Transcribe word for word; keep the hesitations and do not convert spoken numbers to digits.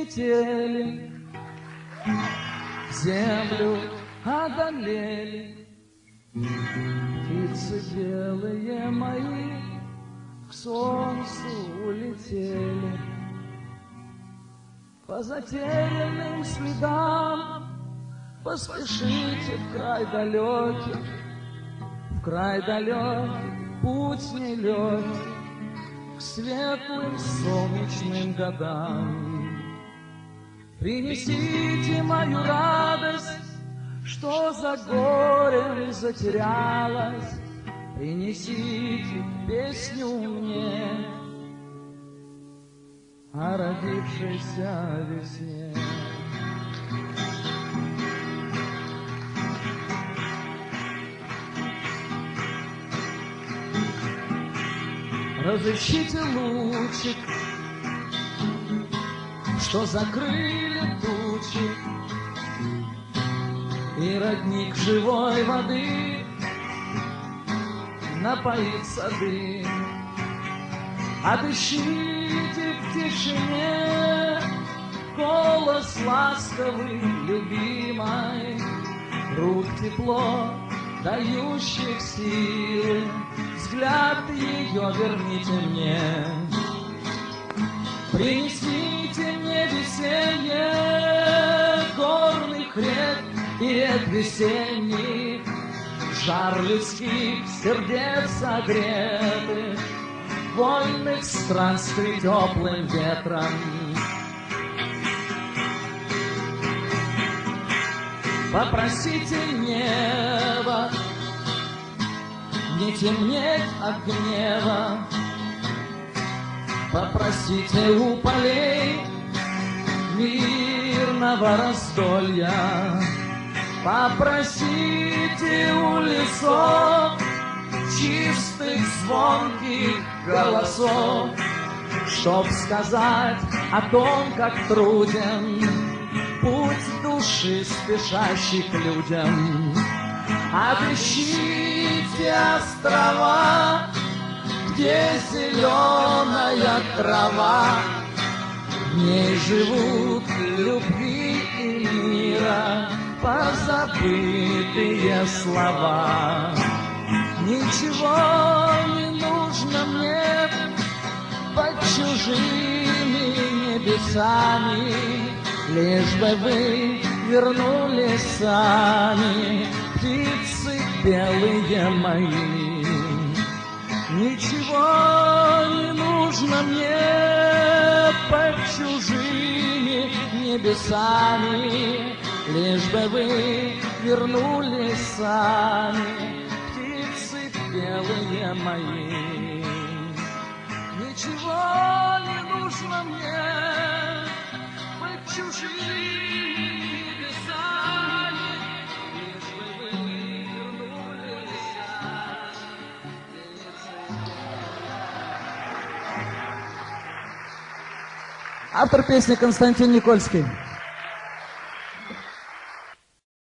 взлетели, землю одолели. Птицы белые мои к солнцу улетели. По затерянным следам поспешите в край далекий, в край далекий, путь нелегкий, к светлым солнечным годам. Принесите мою радость, что за горем затерялась, принесите песню мне о родившейся весне. Разыщите лучик, что закрыли тучи, и родник живой воды напоит сады. Отыщите в тишине голос ласковый, любимой, рук тепло, дающих силы, взгляд ее верните мне. Принесите мне весеннее горных рек и рек весенних, жар людских сердец согретых, вольных странствий теплым ветром. Попросите небо не темнеть от гнева, попросите у полей мирного раздолья, попросите у лесов чистых звонких голосов, чтоб сказать о том, как труден путь души, спешащих к людям. Отыщите острова, где зеленая трава, в ней живут любви и мира позабытые слова. Ничего не нужно мне под чужими небесами, лишь бы вы вернулись сами, птицы белые мои. Ничего не нужно мне под чужими небесами, лишь бы вы вернулись сами, птицы белые мои. Ничего не нужно мне под чужими небесами, лишь бы вы вернулись сами. Автор песни Константин Никольский.